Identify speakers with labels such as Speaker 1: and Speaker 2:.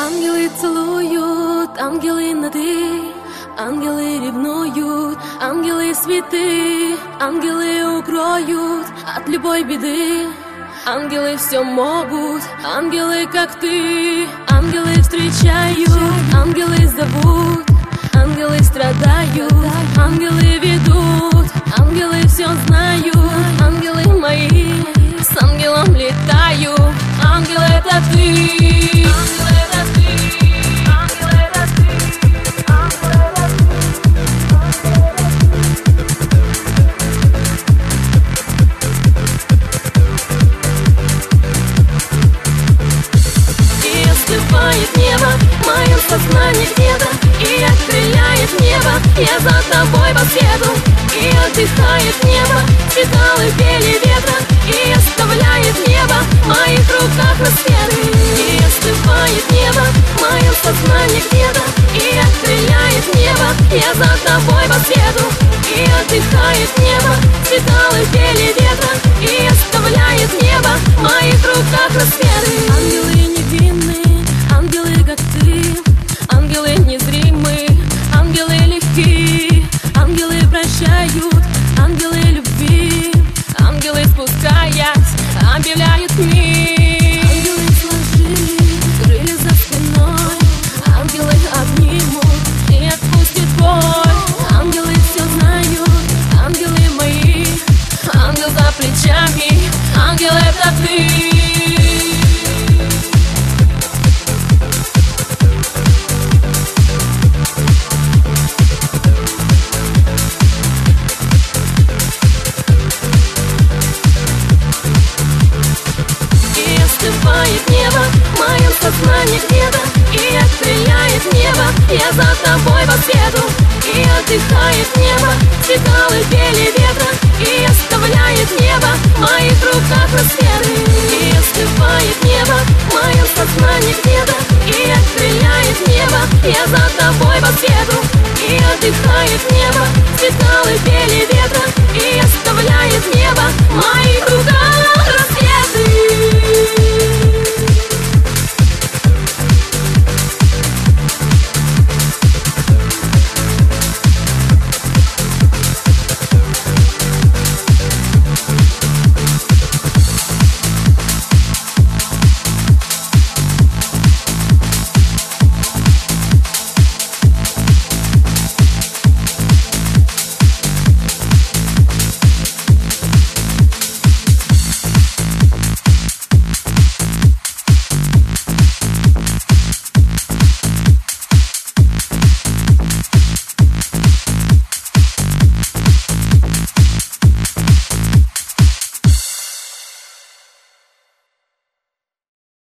Speaker 1: Ангелы целуют, ангелы нады, ангелы ревнуют, ангелы святы, ангелы укроют от любой беды. Ангелы все могут, ангелы как ты. Ангелы встречают, ангелы зовут, ангелы страдают, ангелы ведут, ангелы все знают. Ангелы мои, с ангелом летаю. Ангел — это ты. Остывает небо в моем сознании где-то, и окрыляет небо, я за тобой по свету. И отдыхает небо, цветалы пели ветра, и оставляет небо в моих руках рассветы. И остывает небо в моем сознании где-то, и окрыляет небо, я за тобой по свету. И отдыхает небо, цветалы пели ветра, и оставляет небо в моих руках рассветы. Ангелы невинные, ангелы как ты, ангелы незримые, ангелы легкие, ангелы прощают, ангелы любви, ангелы спускаясь, объявляют мир. Ангелы сложили крылья за спиной, ангелы обнимут и отпустят боль. Ангелы все знают, ангелы мои, ангел за плечами, ангел — это ты. Остывает небо в моем сознании где-то, и окрыляет небо, я за тобой по свету. И отдыхает небо, цветалы пели ветра, и оставляет небо в моих руках рассветы. И остывает небо в моем сознании где-то, и окрыляет небо, я за тобой по свету. И отдыхает небо, цветалы пели ветра,